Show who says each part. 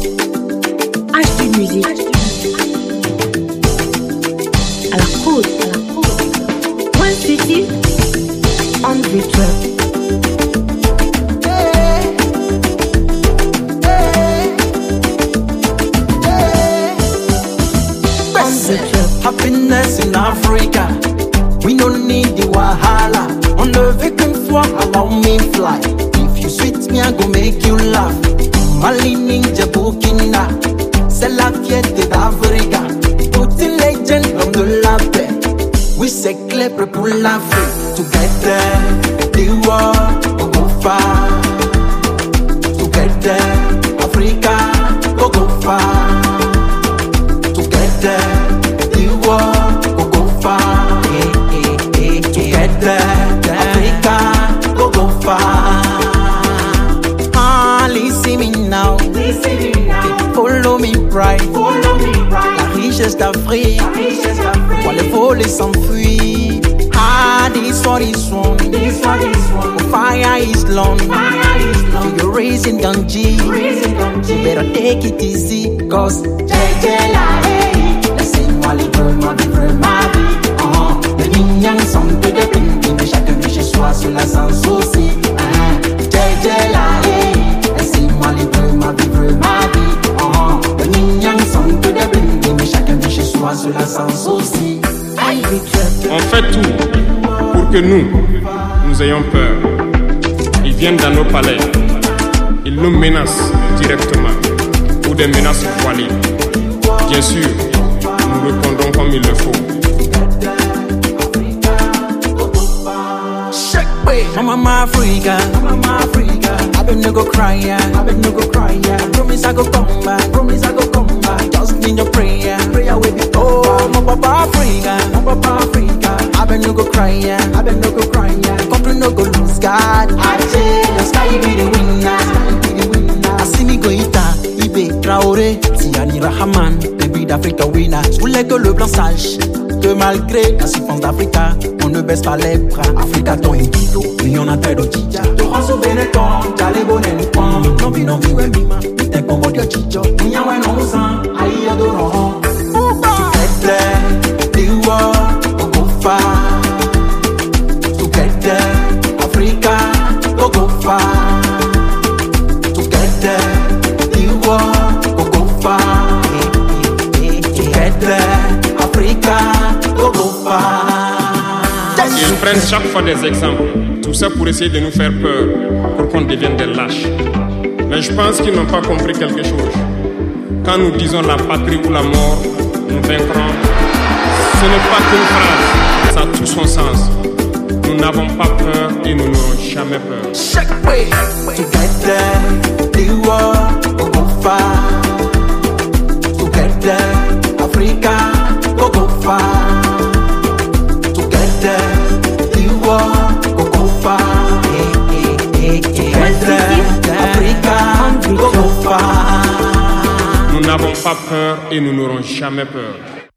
Speaker 1: HD Musique. À la côte. One City on the track.
Speaker 2: Happiness in Africa. We don't need the wahala. On ne veut qu'une fois, allow me fly. If you sweet me, I go make you laugh. Mali, Ninja, Burkina, c'est la fierté d'Africa. Toutes les legends, l'homme de la paix. Oui, c'est clair, prêt pour l'Afrique. Together, the world, go far. Together, Africa, go far. Together, the world, go far. Together, Africa, go far. Ah, listen me now. Follow me right. La richesse d'Afrique. While les volets s'enfuient. Ah, this one is one. Fire is long. You're raising Ganji. You better take it easy. Cause JJ la laissez-moi vivre ma vie. Les mignons sont que des pingouins. Mais chacun de chez soi, cela sans souci. JJ la laissez-moi vivre ma vie. Les mignons sont que des pingouins. Mais chacun de chez soi, cela sans souci.
Speaker 3: On fait tout pour que nous ayons peur. Ils viennent dans nos palais, ils nous menacent directement ou des menaces voilées. Bien sûr, nous répondons comme il le faut.
Speaker 2: Mama Africa, I been no go cry, Promise I go come back, Just need your prayer will be oh, Mama Africa, I been no go cry, Country no go lose God. I say the sky be the winner. I see me go ita, Ibe Traoré, Tiani Rahman, baby d'Africa winner. Je voulais que le blanc sache que malgré la souffrance d'Africa, on ne baisse pas les bras. Africa ton équito, oui on a tête au chicha. Toi sous Benetton, t'as les bonnets nous prend. Non vi ouais mima, t'es comme mon dieu chicho. Nia ouais non sang, aïe adorant. Together, the world, go far. Together, Africa, go far. Together, the world, go far. Together, Africa, go far.
Speaker 3: Ils prennent chaque fois des exemples, tout ça pour essayer de nous faire peur, pour qu'on devienne des lâches. Mais je pense qu'ils n'ont pas compris quelque chose. Quand nous disons la patrie ou la mort, nous vaincrons. Ce n'est pas qu'une phrase, ça a tout son sens. Nous n'avons pas peur et nous n'aurons jamais peur.
Speaker 2: Together, the world, go far. Together, Africa, go far. Together, the world, go far. Together, Africa, go far.
Speaker 3: Nous n'avons pas peur et nous n'aurons jamais peur.